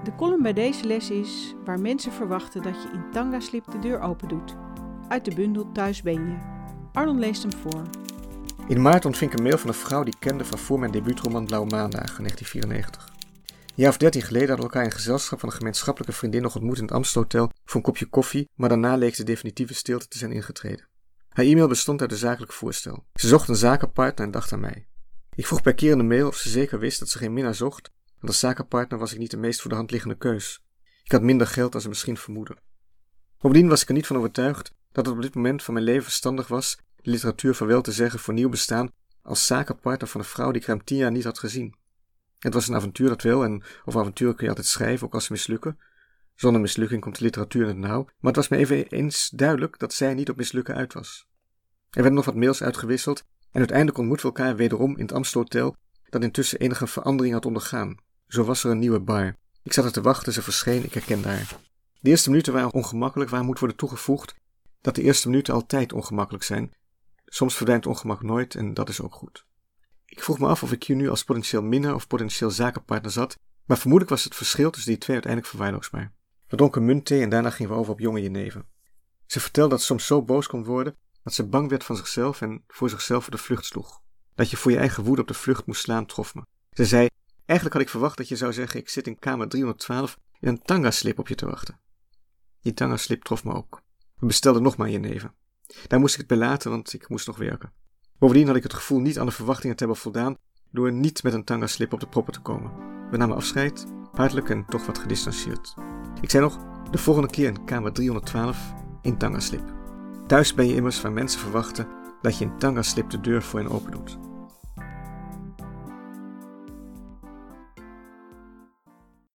De column bij deze les is waar mensen verwachten dat je in tanga-slip de deur open doet. Uit de bundel Thuis ben je. Arnon leest hem voor. In maart ontving ik een mail van een vrouw die ik kende van voor mijn debuutroman Blauwe Maandagen, 1994. Een jaar of 13 geleden hadden we elkaar in gezelschap van een gemeenschappelijke vriendin nog ontmoet in het Amstelhotel voor een kopje koffie, maar daarna leek de definitieve stilte te zijn ingetreden. Haar e-mail bestond uit een zakelijk voorstel. Ze zocht een zakenpartner en dacht aan mij. Ik vroeg per keer in de mail of ze zeker wist dat ze geen minnaar zocht, want als zakenpartner was ik niet de meest voor de hand liggende keus. Ik had minder geld dan ze misschien vermoedde. Bovendien was ik er niet van overtuigd dat het op dit moment van mijn leven verstandig was de literatuur vaarwel te zeggen voor nieuw bestaan als zakenpartner van een vrouw die ik ruim 10 jaar niet had gezien. Het was een avontuur, dat wel, en over avonturen kun je altijd schrijven, ook als ze mislukken. Zonder mislukking komt de literatuur in het nauw, maar het was me even eens duidelijk dat zij niet op mislukken uit was. Er werden nog wat mails uitgewisseld en uiteindelijk ontmoetten we elkaar wederom in het Amstelhotel, dat intussen enige verandering had ondergaan. Zo was er een nieuwe bar. Ik zat er te wachten, ze verscheen, ik herkende haar. De eerste minuten waren ongemakkelijk, waar moet worden toegevoegd dat de eerste minuten altijd ongemakkelijk zijn. Soms verdwijnt ongemak nooit en dat is ook goed. Ik vroeg me af of ik hier nu als potentieel minnaar of potentieel zakenpartner zat, maar vermoedelijk was het verschil tussen die twee uiteindelijk verwaarloosbaar. We dronken muntthee en daarna gingen we over op jonge jenever. Ze vertelde dat ze soms zo boos kon worden dat ze bang werd van zichzelf en voor zichzelf op de vlucht sloeg. Dat je voor je eigen woede op de vlucht moest slaan trof me. Ze zei, eigenlijk had ik verwacht dat je zou zeggen, ik zit in kamer 312 in een tanga-slip op je te wachten. Die tanga-slip trof me ook. We bestelden nog maar jenever. Daar moest ik het bij laten, want ik moest nog werken. Bovendien had ik het gevoel niet aan de verwachtingen te hebben voldaan door niet met een tanga-slip op de proppen te komen. We namen afscheid, hartelijk en toch wat gedistanceerd. Ik zei nog, de volgende keer in kamer 312 in tanga-slip. Thuis ben je immers waar mensen verwachten dat je in tanga-slip de deur voor hen open doet.